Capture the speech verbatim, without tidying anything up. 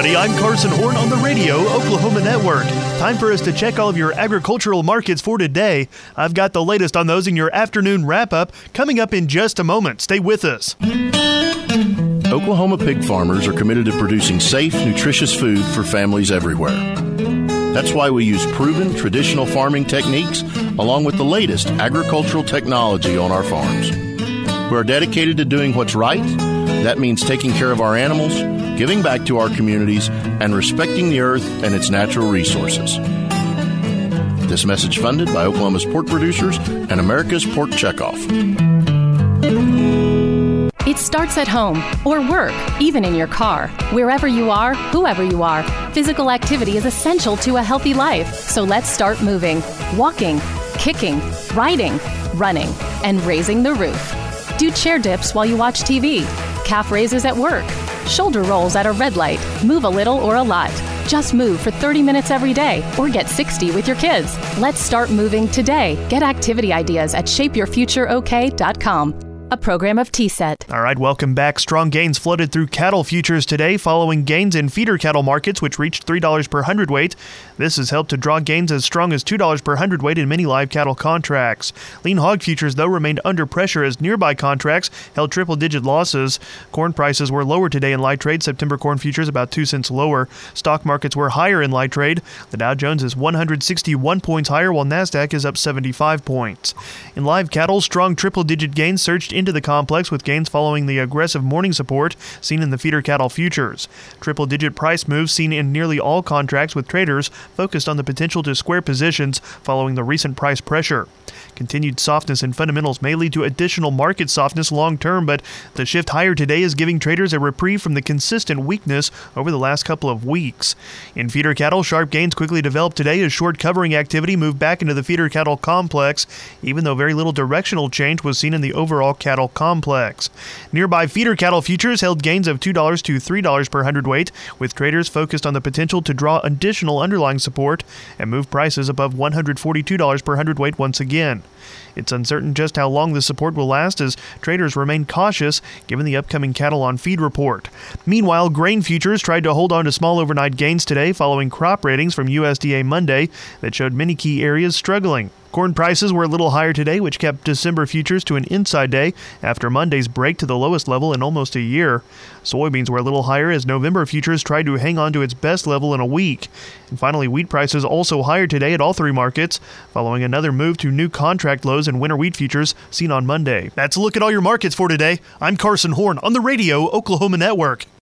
Hey, I'm Carson Horn on the Radio Oklahoma Network. Time for us to check all of your agricultural markets for today. I've got the latest on those in your afternoon wrap-up coming up in just a moment. Stay with us. Oklahoma pig farmers are committed to producing safe, nutritious food for families everywhere. That's why we use proven traditional farming techniques along with the latest agricultural technology on our farms. We are dedicated to doing what's right. That means taking care of our animals, giving back to our communities, and respecting the earth and its natural resources. This message funded by Oklahoma's pork producers and America's Pork Checkoff. It starts at home or work, even in your car. Wherever you are, whoever you are, physical activity is essential to a healthy life. So let's start moving, walking, kicking, riding, running, and raising the roof. Do chair dips while you watch T V, calf raises at work, shoulder rolls at a red light. Move a little or a lot. Just move for thirty minutes every day or get sixty with your kids. Let's start moving today. Get activity ideas at shape your future o k dot com. A program of T S E T. All right, welcome back. Strong gains flooded through cattle futures today following gains in feeder cattle markets, which reached three dollars per hundredweight. This has helped to draw gains as strong as two dollars per hundredweight in many live cattle contracts. Lean hog futures, though, remained under pressure as nearby contracts held triple-digit losses. Corn prices were lower today in light trade. September corn futures about two cents lower. Stock markets were higher in light trade. The Dow Jones is one hundred sixty-one points higher, while NASDAQ is up seventy-five points. In live cattle, strong triple-digit gains surged into the complex, with gains following the aggressive morning support seen in the feeder cattle futures. Triple-digit price moves seen in nearly all contracts, with traders focused on the potential to square positions following the recent price pressure. Continued softness in fundamentals may lead to additional market softness long-term, but the shift higher today is giving traders a reprieve from the consistent weakness over the last couple of weeks. In feeder cattle, sharp gains quickly developed today as short covering activity moved back into the feeder cattle complex, even though very little directional change was seen in the overall cattle complex. Nearby feeder cattle futures held gains of two dollars to three dollars per hundredweight, with traders focused on the potential to draw additional underlying support and move prices above one hundred forty-two dollars per hundredweight once again. It's uncertain just how long this support will last as traders remain cautious given the upcoming cattle on feed report. Meanwhile, grain futures tried to hold on to small overnight gains today following crop ratings from U S D A Monday that showed many key areas struggling. Corn prices were a little higher today, which kept December futures to an inside day after Monday's break to the lowest level in almost a year. Soybeans were a little higher as November futures tried to hang on to its best level in a week. And finally, wheat prices also higher today at all three markets, following another move to new contract lows in winter wheat futures seen on Monday. That's a look at all your markets for today. I'm Carson Horn on the Radio Oklahoma Network.